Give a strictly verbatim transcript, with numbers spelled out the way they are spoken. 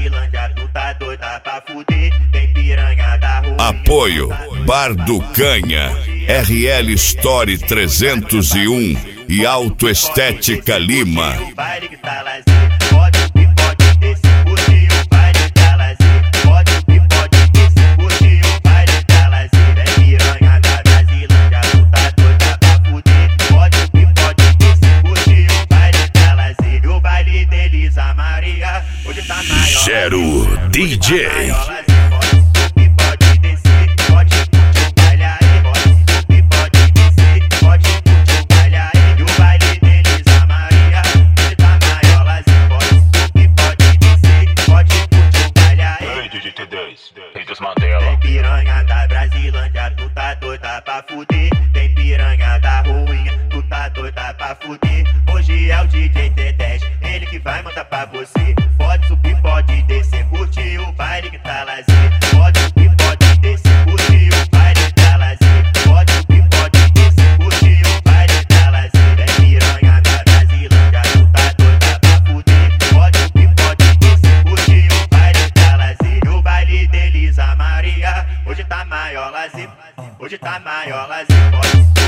Brasilândia, tu tá doida pra fuder. Tem piranha da rua. Apoio Bar do Canha, R L Store trezentos e um e Autoestética Lima. O baile que tá lazer, pode e pode descer, curtir o baile tá lazer. Pode e pode descer, curtir o baile tá lazer. É piranha da Brasilândia, tu tá doida pra fuder. Pode e pode descer, curtir o baile tá lazer. E o baile de Elisa Maria, hoje tá maior. Gero D J. Tem piranha da Brasilândia, tu tá doida pra fuder. Tem piranha da ruinha, tu tá doida pra fuder. Hoje é o D J T dez, ele que vai mandar pra você. Pode subir, pode descer, curtir o baile que tá lazer. Pode subir, pode descer, curtir o baile que tá lazer. Pode subir, pode descer, curtir o baile que tá lazer. Tem piranha da Brasilândia, tu tá doida pra fuder. Pode subir, pode descer, curtir o baile que tá lazer. E o baile de Elisa Maria, hoje tá maior lazer, hoje tá maior lazer, pode.